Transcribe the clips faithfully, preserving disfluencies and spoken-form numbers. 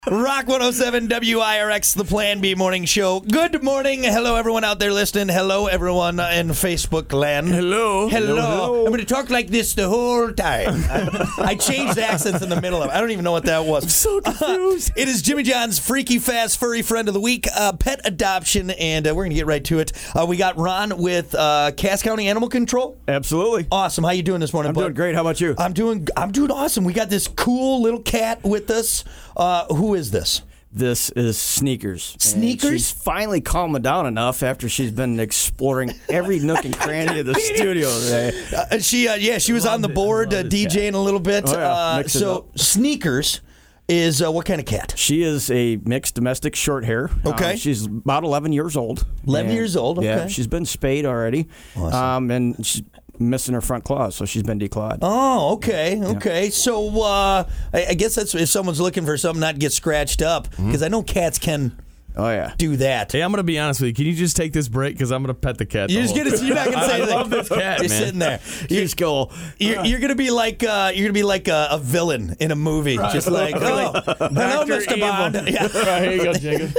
Rock one oh seven W I R X, the Plan B morning show. Good morning. Hello, everyone out there listening. Hello, everyone in Facebook land. Hello. Hello. Hello. I'm going to talk like this the whole time. I, I changed accents in the middle of it. I don't even know what that was. I'm so confused. Uh, it is Jimmy John's Freaky Fast Furry Friend of the Week, uh, pet adoption, and uh, we're going to get right to it. Uh, we got Ron with uh, Cass County Animal Control. Absolutely. Awesome. How you doing this morning, I'm bud? doing great. How about you? I'm doing I'm doing awesome. We got this cool little cat with us. Uh, who is this? This is Sneakers. Sneakers? And she's finally calmed down enough after she's been exploring every nook and cranny of the studio today. Uh, she, uh, yeah, she was on the board uh, DJing a little bit. Oh, yeah. uh, Mix it so up. Sneakers is uh, what kind of cat? She is a mixed domestic short hair. Okay. Um, she's about eleven years old. eleven And, years old, Yeah, okay. she's been spayed already. Awesome. Um, and she's missing her front claws, so she's been declawed. Oh, okay, okay. So uh, I, I guess that's if someone's looking for something not to get scratched up, because I know cats can Oh, yeah. do that. Hey, I'm gonna be honest with you. Can you just take this break because I'm gonna pet the cat? You the just whole get it. time. You're not gonna say I anything. love this cat, You're man. sitting there. You're, She's cool. you're, you're gonna be like uh, you're gonna be like a, a villain in a movie, just like oh, hello, Mister Bond. Yeah. Right, here you go, Jacob.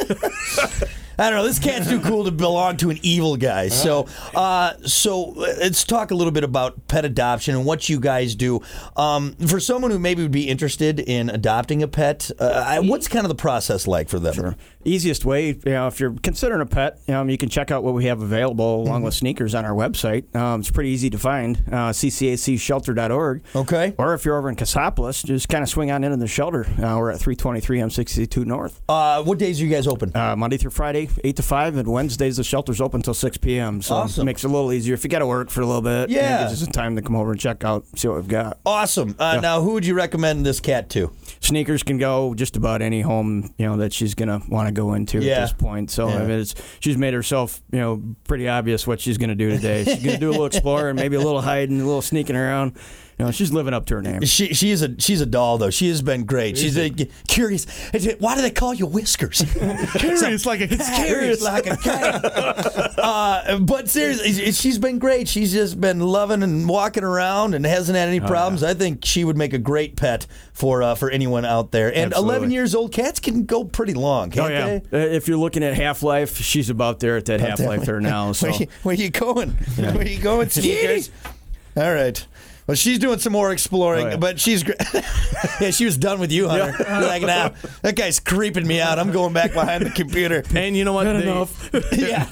I don't know. This cat's too cool to belong to an evil guy. So, uh, so let's talk a little bit about pet adoption and what you guys do. Um, for someone who maybe would be interested in adopting a pet, uh, I- what's kind of the process like for them? Sure. Easiest way, you know, if you're considering a pet, um, you can check out what we have available along Mm-hmm. with Sneakers on our website. Um, it's pretty easy to find, uh, c c a c shelter dot org. Okay. Or if you're over in Cassopolis, just kind of swing on into the shelter. Uh, we're at three twenty-three M sixty-two North. Uh, what days are you guys open? Uh, Monday through Friday, eight to five, and Wednesdays the shelter's open until six p.m. So Awesome. it makes it a little easier. If you got to work for a little bit, you know, Yeah. it gives you some time to come over and check out, see what we've got. Awesome. Uh, Yeah. Now, who would you recommend this cat to? Sneakers can go just about any home, you know, that she's gonna want to go into Yeah. at this point. So Yeah. I mean, it's, she's made herself, you know, pretty obvious what she's gonna do today. She's gonna do a little exploring, maybe a little hiding, a little sneaking around. You know, she's living up to her name. She she is a she's a doll though. She has been great. She's a, curious. Why do they call you Whiskers? Curious like a cat. It's curious like a cat. uh, but seriously, she's been great. She's just been loving and walking around and hasn't had any problems. I think she would make a great pet for uh, for anyone out there. And Absolutely. eleven years old cats can go pretty long, can't Oh yeah. they? Uh, If you're looking at half life, she's about there at that half life there now. So Where you, where you going? Where you going, Sneakers? All right. Well, she's doing some more exploring, Oh, yeah. but she's gr- yeah. She was done with you, Hunter. You're like, now that guy's creeping me out. I'm going back behind the computer. And you know what? Good They- enough. Yeah.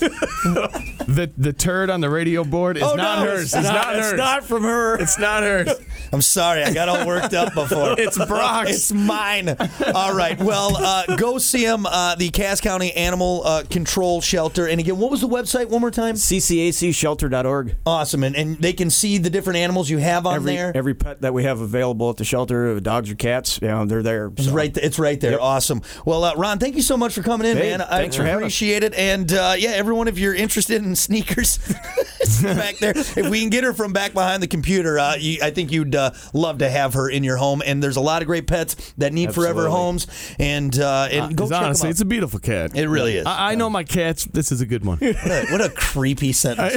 The the turd on the radio board is Oh, not no, hers. it's It's, not. not, It's hers. not from her. It's not hers. I'm sorry. I got all worked up before. It's Brock's. It's mine. All right. Well, uh, go see him, uh, the Cass County Animal uh, Control Shelter. And again, what was the website one more time? c c a c shelter dot org. Awesome. And, and they can see the different animals you have on Every, there. every pet that we have available at the shelter, dogs or cats, you know, they're there. It's So. right, th- it's right there. Yep. Awesome. Well, uh, Ron, thank you so much for coming in, Hey, man. I thanks for having us. appreciate it. And uh, yeah, everyone, if you're interested in Sneakers back there, if we can get her from back behind the computer, uh, you, I think you'd uh, love to have her in your home. And there's a lot of great pets that need forever Absolutely. homes. And uh, and go It's check honestly, them it's a beautiful cat. out. It really is. I, I know my cats. This is a good one. What a, what a creepy sentence.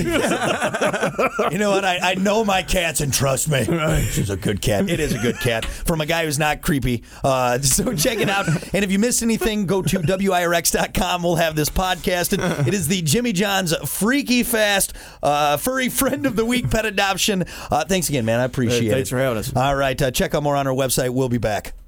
You know what? I, I know my cats and trust me. She's a good cat. It is a good cat from a guy who's not creepy. Uh, so check it out. And if you missed anything, go to W I R X dot com. We'll have this podcast. And it is the Jimmy John's Freaky Fast uh, Furry Friend of the Week pet adoption. Uh, thanks again, man. I appreciate Hey, thanks it. for having us. All right. Uh, check out more on our website. We'll be back.